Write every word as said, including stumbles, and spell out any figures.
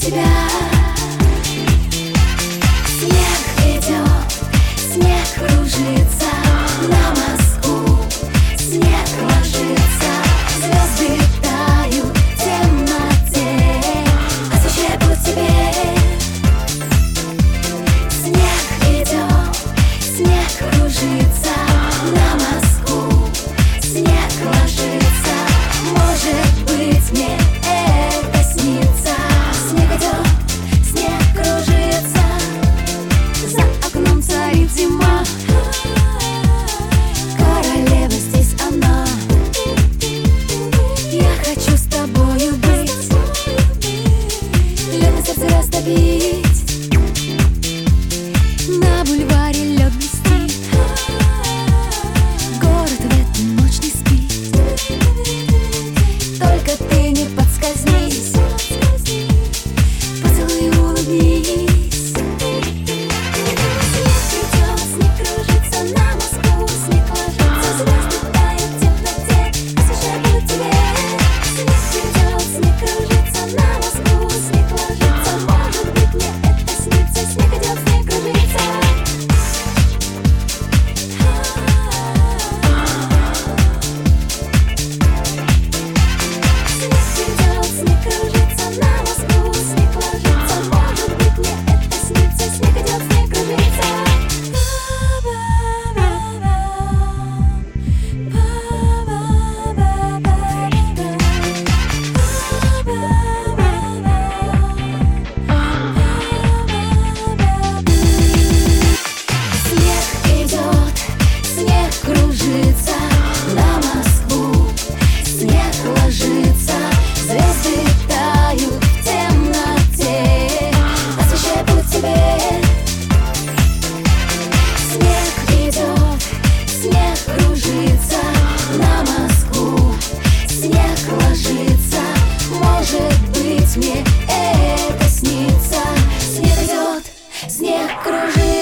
тебя. Снег идет, снег кружится на Москву, снег ложится, звезды тают в темноте, освещая путь тебе. Снег идет, снег кружится на Москву, снег ложится, может быть, мне это снится. Снег идет, снег кружится, за окном царит зима. Королева здесь она, я хочу с тобою быть, лед на сердце растопить, на бульваре лед блестит, город в эту ночь не спит. Только ты не подскользнись, поцелуй и улыбнись. Снег идет, снег кружится на Москву, снег ложится, звезды тают в темноте, освещая путь тебе. Снег идет, снег кружится на Москву, снег ложится, может быть, мне это снится. Снег идет, снег кружится. Снег идет, снег кружится на Москву, снег ложится, может быть, мне это снится. Снег идет, снег кружится. Снег идет, снег кружится на Москву, снег ложится, звезды тают в темноте, освещая путь тебе. Снег идет, снег кружится на Москву, снег ложится, может быть, мне это снится. Снег идет, снег кружится.